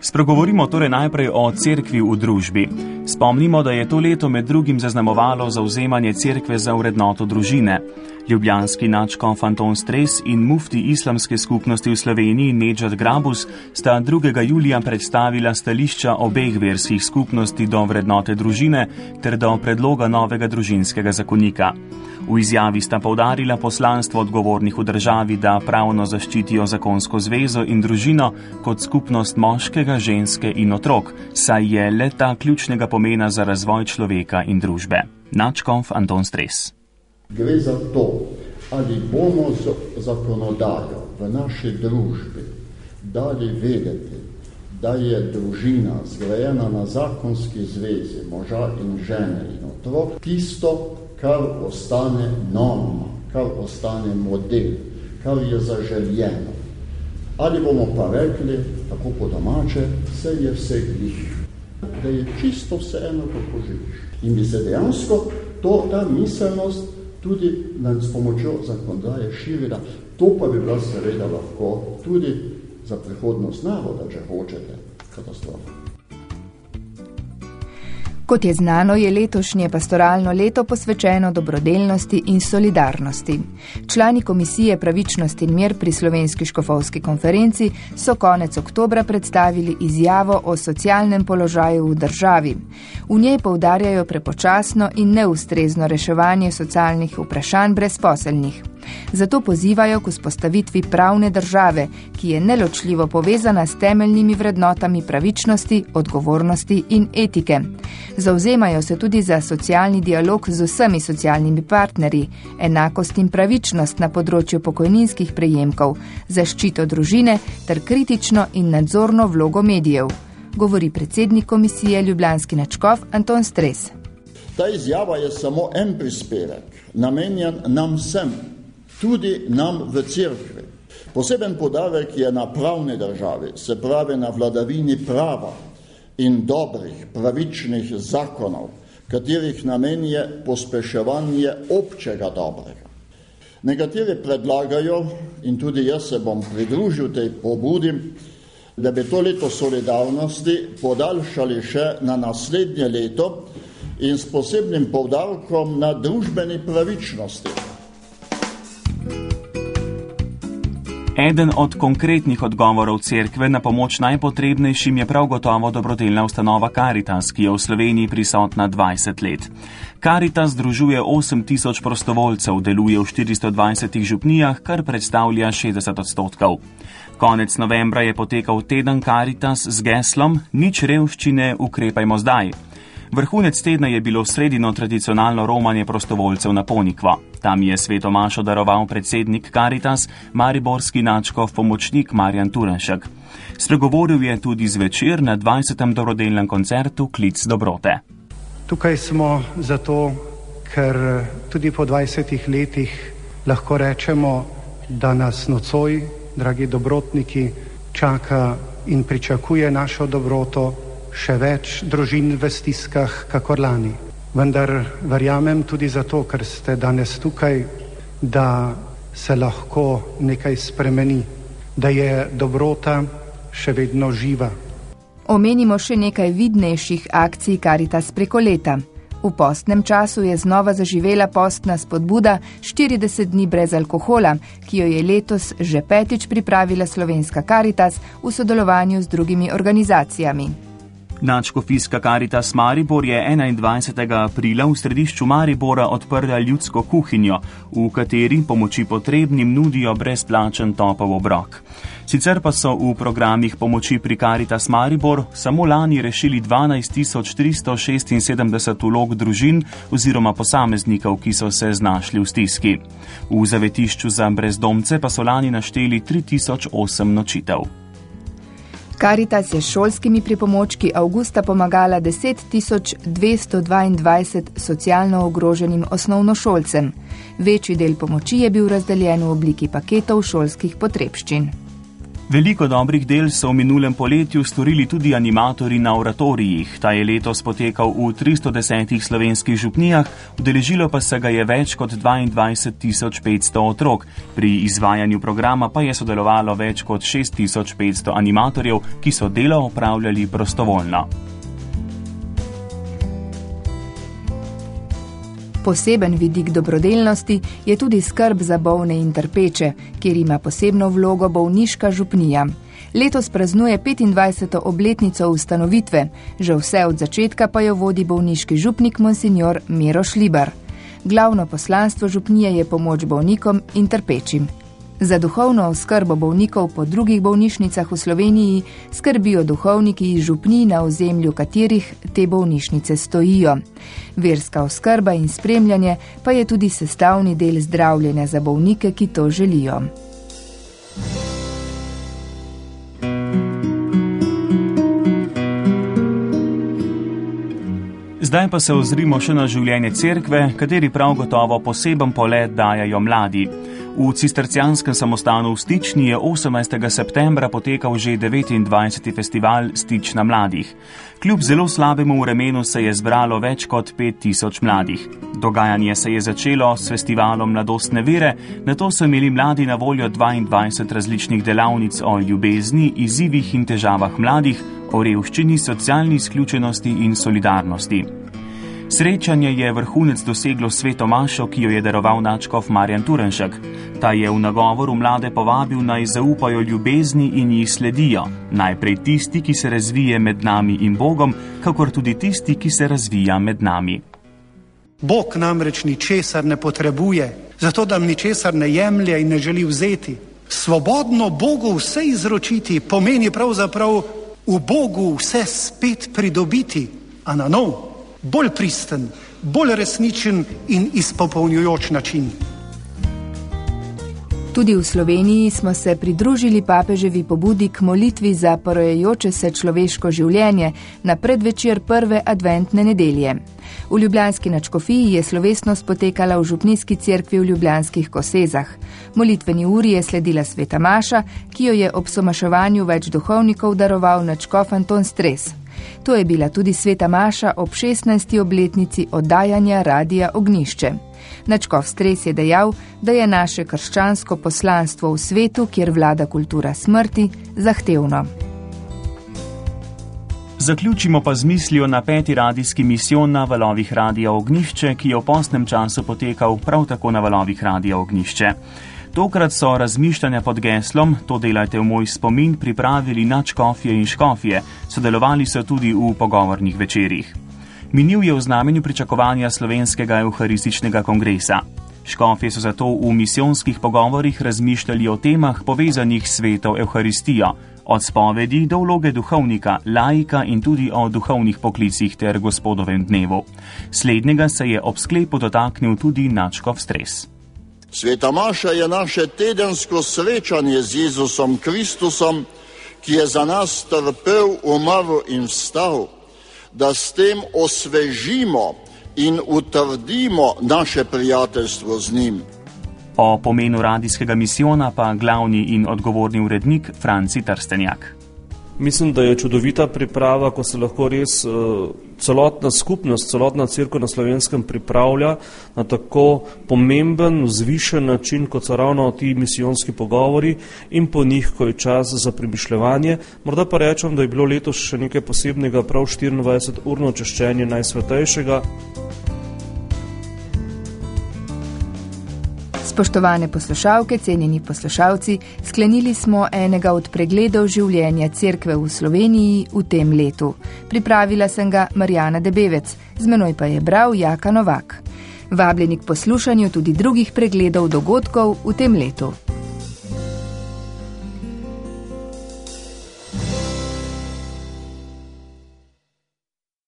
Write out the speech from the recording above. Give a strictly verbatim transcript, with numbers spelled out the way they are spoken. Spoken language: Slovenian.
Spregovorimo torej najprej o cerkvi v družbi. Spomnimo, da je to leto med drugim zaznamovalo zavzemanje cerkve za vrednoto družine. Ljubljanski nadškof Anton Stres in mufti islamske skupnosti v Sloveniji Nedžad Grabus sta drugega julija predstavila stališča obeh verskih skupnosti do vrednote družine ter do predloga novega družinskega zakonika. V izjavi sta poudarila poslanstvo odgovornih v državi, da pravno zaščitijo zakonsko zvezo in družino kot skupnost moškega, ženske in otrok, saj je le ta ključnega pomena za razvoj človeka in družbe. Nadškof Anton Stres. Gre za to, ali bomo z zakonodajo v naši družbi dali vedeti, da je družina zgrajena na zakonski zvezi moža in žene in otrok, tisto, kar ostane norma, kar ostane model, kar je zaželjeno. Ali bomo pa rekli, tako po domače, vse je vse glih, da je čisto vseeno, kako živiš. In bi se dejansko to, ta miselnost tudi s pomočjo zakonodaje širila. To pa bi bila seveda lahko tudi za prihodnost naroda, če hočete, katastrofa. Kot je znano, je letošnje pastoralno leto posvečeno dobrodelnosti in solidarnosti. Člani Komisije Pravičnost in mir pri Slovenski škofovski konferenci so konec oktobra predstavili izjavo o socialnem položaju v državi. V njej poudarjajo prepočasno in neustrezno reševanje socialnih vprašanj brezposelnih. Zato pozivajo k vzpostavitvi pravne države, ki je neločljivo povezana s temeljnimi vrednotami pravičnosti, odgovornosti in etike. Zavzemajo se tudi za socialni dialog z vsemi socialnimi partnerji, enakost in pravičnost na področju pokojninskih prejemkov, zaščito družine ter kritično in nadzorno vlogo medijev, govori predsednik komisije ljubljanski nadškof Anton Stres. Ta izjava je samo en prispevek, namenjen nam vsem, tudi nam v cerkvi. Poseben poudarek je na pravni državi, se pravi na vladavini prava in dobrih, pravičnih zakonov, katerih namen je pospeševanje občega dobrega. Nekateri predlagajo, in tudi jaz se bom pridružil tej pobudi, da bi to leto solidarnosti podaljšali še na naslednje leto in s posebnim poudarkom na družbeni pravičnosti. Eden od konkretnih odgovorov cerkve na pomoč najpotrebnejšim je prav gotovo dobrodelna ustanova Karitas, ki je v Sloveniji prisotna dvajset let. Karitas združuje osem tisoč prostovoljcev, deluje v štiristo dvajsetih župnijah, kar predstavlja šestdeset odstotkov. Konec novembra je potekal teden Karitas z geslom Nič revščine, ukrepajmo zdaj. Vrhunec tedna je bilo sredino tradicionalno romanje prostovoljcev na Ponikvo. Tam je sveto mašo daroval predsednik Karitas, mariborski nadškof pomočnik Marjan Turenšek. Spregovoril je tudi zvečer na dvajsetem dobrodelnem koncertu Klic dobrote. Tukaj smo zato, ker tudi po dvajsetih letih lahko rečemo, da nas nocoj, dragi dobrotniki, čaka in pričakuje našo dobroto še več družin v stiskah kakor lani. Vendar verjamem tudi zato, ker ste danes tukaj, da se lahko nekaj spremeni, da je dobrota še vedno živa. Omenimo še nekaj vidnejših akcij Karitas preko leta. V postnem času je znova zaživela postna spodbuda štirideset dni brez alkohola, ki jo je letos že petič pripravila Slovenska Karitas v sodelovanju z drugimi organizacijami. Nadškofijska Karitas Maribor je enaindvajsetega aprila v središču Maribora odprla ljudsko kuhinjo, v kateri pomoči potrebnim nudijo brezplačen topel obrok. Sicer pa so v programih pomoči pri Karitas Maribor samo lani rešili dvanajst tisoč tristo šestinsedemdeset vlog družin oziroma posameznikov, ki so se znašli v stiski. V zavetišču za brezdomce pa so lani našteli tri tisoč osem nočitev. Karitas je s šolskimi pripomočki avgusta pomagala deset tisoč dvesto dvaindvajset socialno ogroženim osnovnošolcem. Večji del pomoči je bil razdeljen v obliki paketov šolskih potrebščin. Veliko dobrih del so v minulem poletju storili tudi animatorji na oratorijih. Ta je letos potekal v tristo desetih slovenskih župnijah, udeležilo pa se ga je več kot dvaindvajset tisoč petsto otrok. Pri izvajanju programa pa je sodelovalo več kot šest tisoč petsto animatorjev, ki so delo opravljali prostovoljno. Poseben vidik dobrodelnosti je tudi skrb za bolne in trpeče, kjer ima posebno vlogo bolniška župnija. Letos praznuje petindvajseto obletnico ustanovitve, že vse od začetka pa jo vodi bolniški župnik monsignor Miro Šlibar. Glavno poslanstvo župnije je pomoč bolnikom in trpečim. Za duhovno oskrbo bolnikov po drugih bolnišnicah v Sloveniji skrbijo duhovniki iz župnij, na ozemlju katerih te bolnišnice stojijo. Verska oskrba in spremljanje pa je tudi sestavni del zdravljenja za bolnike, ki to želijo. Zdaj pa se ozrimo še na življenje cerkve, kateri prav gotovo poseben polet dajajo mladi. V cistercijanskem samostanu v Stični je osemnajstega septembra potekal že devetindvajseti festival Stična mladih. Kljub zelo slabemu vremenu se je zbralo več kot pet tisoč mladih. Dogajanje se je začelo s festivalom Mladostne vere, nato so imeli mladi na voljo dvaindvajset različnih delavnic o ljubezni, izzivih in težavah mladih, o revščini, socialni izključenosti in solidarnosti. Srečanje je vrhunec doseglo sveto mašo, ki jo je daroval nadškof Marjan Turnšek. Ta je v nagovoru mlade povabil, naj zaupajo ljubezni in ji sledijo. Najprej tisti, ki se razvije med nami in Bogom, kakor tudi tisti, ki se razvija med nami. Bog namreč ničesar ne potrebuje, zato da mi ničesar ne jemlje in ne želi vzeti. Svobodno Bogu vse izročiti pomeni pravzaprav v Bogu vse spet pridobiti, a na nov, bolj pristen, bolj resničen in izpopolnjujoč način. Tudi v Sloveniji smo se pridružili papeževi pobudi k molitvi za porajajoče se človeško življenje na predvečer prve adventne nedelje. V ljubljanski nadškofiji je slovesnost potekala v župnijski cerkvi v Ljubljanskih Kosezah. Molitveni uri je sledila sveta maša, ki jo je ob somaševanju več duhovnikov daroval nadškof Anton Stres. To je bila tudi sveta maša ob šestnajsti obletnici oddajanja Radia Ognjišče. Nadškof Stres je dejal, da je naše krščansko poslanstvo v svetu, kjer vlada kultura smrti, zahtevno. Zaključimo pa z mislijo na peti radijski misijon na valovih Radia Ognjišče, ki je v postnem času potekal prav tako na valovih Radia Ognjišče. Tokrat so razmišljanja pod geslom To delajte v moj spomin pripravili nadškofje in škofje, sodelovali so tudi v pogovornih večerih. Minil je v znamenju pričakovanja slovenskega evharističnega kongresa. Škofje so zato v misijonskih pogovorih razmišljali o temah povezanih s sveto evharistijo, od spovedi do vloge duhovnika, laika in tudi o duhovnih poklicih ter gospodovem dnevu. Slednjega se je ob sklepu dotaknil tudi nadškof Stres. Sveta maša je naše tedensko srečanje z Jezusom Kristusom, ki je za nas trpel, umrl in vstal, da s tem osvežimo in utrdimo naše prijateljstvo z njim. O pomenu radijskega misijona pa glavni in odgovorni urednik Franci Trstenjak. Mislim, da je čudovita priprava, ko se lahko res uh, celotna skupnost, celotna cerkev na Slovenskem pripravlja na tako pomemben, vzvišen način, kot so ravno ti misijonski pogovori in po njih, ko je čas za premišljevanje. Morda pa rečem, da je bilo letos še nekaj posebnega, prav štiriindvajseturno češčenje Najsvetejšega. Spoštovane poslušalke, cenjeni poslušalci, sklenili smo enega od pregledov življenja cerkve v Sloveniji v tem letu. Pripravila sem ga Marjana Debevec, z menoj pa je bral Jaka Novak. Vabljeni k poslušanju tudi drugih pregledov dogodkov v tem letu.